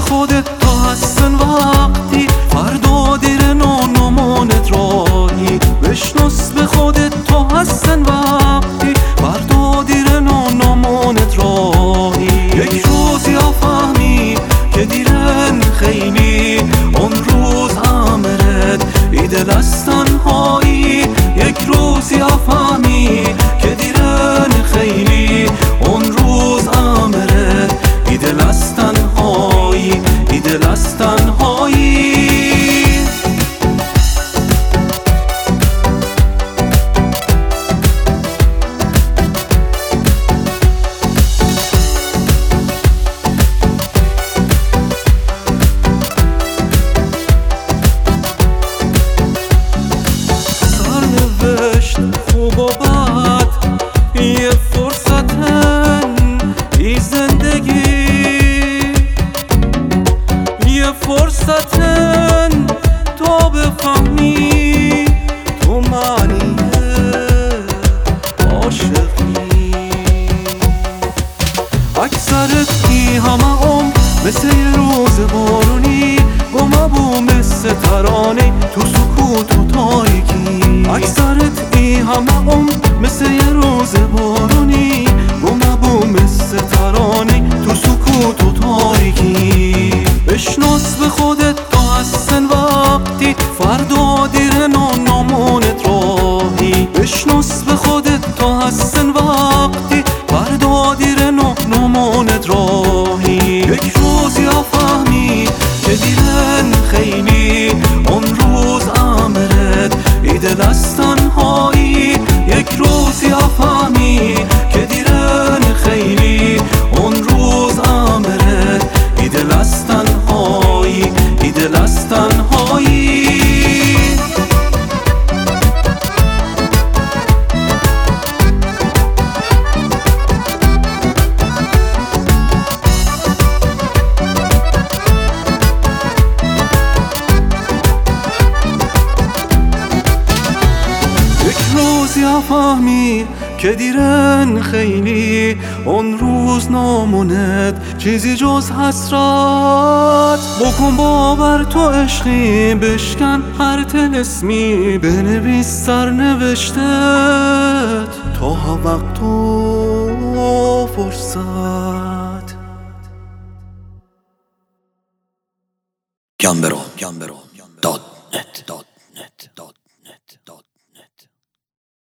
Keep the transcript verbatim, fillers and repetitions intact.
خودت تا هستن وقتی فردا دیرن و نمانت راهی. بشناس به خودت تا هستن وقتی فردا دیرن و نمانت راهی. یک روز یا فهمی که دیرن خیلی اون روز امرت ایدل از تنهایی. یک روز یا فهمی که دیرن خیلی اون روز امرت ایدل از تنهایی، ایدل از تنهایی. سرنوشت خوب و بد یه فرصتن، ای زندگی یه فرصتن تا بفهمی تو معنی عاشقی. اکثرت ای همه عمر مثل یه روز بارونی، گمه بو مثل ترانه تو سکوت و تاریکی. اکثرت ای همه عمر مثل یه روز بارونی، گمه بو مثل ترانه تو سکوت و تاریکی. بشناس به خودت تا هستن وقتی فردا دیرن و نمانت راهی. بشناس به خودت تا هستن وقتی فردا دیرن و نمانت راهی. یک روز یا فهمی که دیرن خیلی اون روز امرت ایدل از تنهایی. یک روز یا فهمی که دیرن خیلی اون روز امرت ایدل از تنهایی، ایدل از تنهایی. روز یا فهمی که دیرن خیلی اون روز ناموند چیزی جز حسرت. بکن باور تو عشقی، بشکن هر طلسمی، بنویس سرنوشتت تا وقت و فرصت. گمبرو دات نت